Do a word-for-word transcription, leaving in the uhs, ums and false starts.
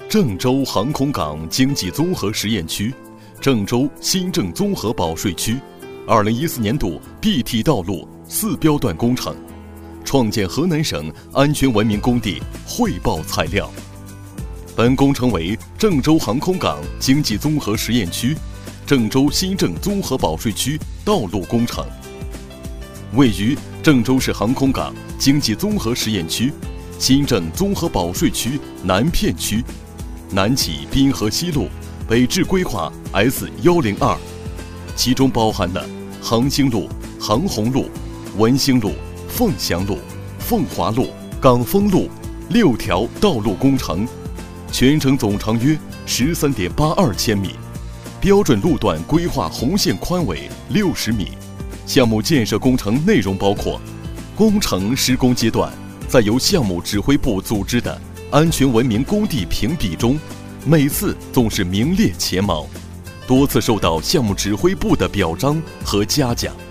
郑州航空港经济综合实验区、郑州新郑综合保税区二零一四年度 B T 道路四标段工程，创建河南省安全文明工地汇报材料。本工程为郑州航空港经济综合实验区、郑州新郑综合保税区道路工程，位于郑州市航空港经济综合实验区、新郑综合保税区南片区，南起滨河西路，北至规划 S 一零二，其中包含了航兴路、航虹路、文兴路、凤翔路、凤华路、港丰路六条道路工程，全程总长约 十三点八二千米，标准路段规划红线宽为六十米。项目建设工程内容包括：工程施工阶段，在由项目指挥部组织的安全文明工地评比中，每次总是名列前茅，多次受到项目指挥部的表彰和嘉奖。